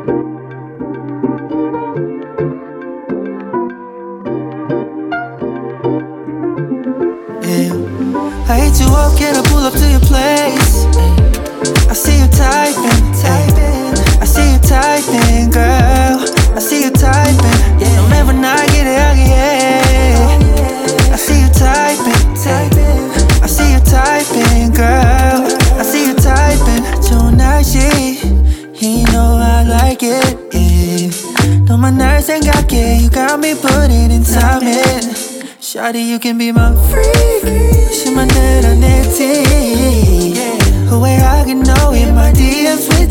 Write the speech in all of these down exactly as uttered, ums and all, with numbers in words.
Yeah. I hate you up, can I pull up to your place? I see you typing, typing. I see you typing, girl. I see you typing. No 매번 날개를 향해. I see you typing, typing. I see you typing, girl. I see you typing. 좋은 날씨, you know I like it. Yeah. 너만 날 생각해, you got me putting in time in. Shawty, you can be my freak. 심한 대로 내 team. 후회하게 너의 my D Ms with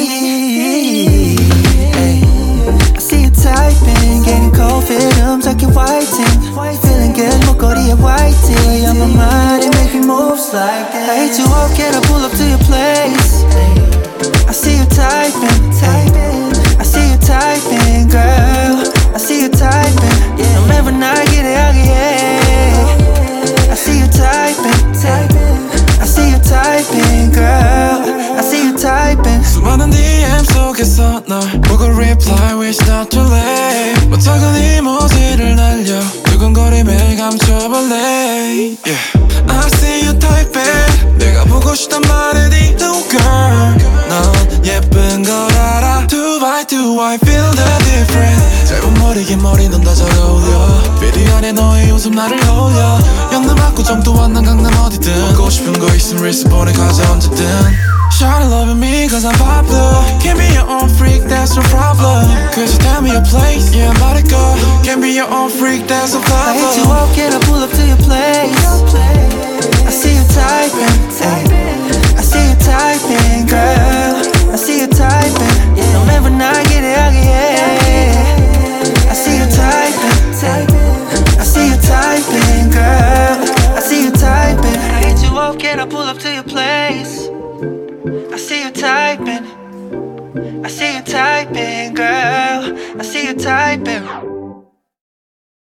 daddy. Hey. I see you typing, getting cold feet, 음삭해 whiting. Feeling good, 목걸이에 white tee. On my mind, it make me moves like that. I hate you up, can I pull up to your place? I see you typing, typing. I see you typing, girl. I see you typing. No 매번 날개를 향해. I see you typing, typing. I see you typing, girl. I see you typing. 수많은 D M 속에서 널 보고 reply wish not too late. 뭐 작은 이모지를 날려 두근거림에 감춰볼래. Yeah. I see you typing. 내가 보고 싶단 말은 이도 girl. 넌 예쁜 걸 알아. Do I do I feel the difference. 짧은 머리 긴 머리 넌 다 잘 어울려. 비디 안에 너의 웃음 나를 홀려. 영남 앞구 정도와 난 강남 어디든 먹고 싶은 거 있으면 리스본에 가자 언제든. Shawty loving me cause I'm popular. Can't be your own freak, that's no problem. Cause you tell me your place, yeah I'm about to go. Can't be your own freak, that's no problem. I hate you up, can I pull up to your place? I see you typing, I see you typing, girl. I see you typing. No 매번 날개를 향해. I see you typing, I see you typing, girl. I see you typing. I hate you up, can I pull up to your place? I see you typing. I see you typing, girl. I see you typing.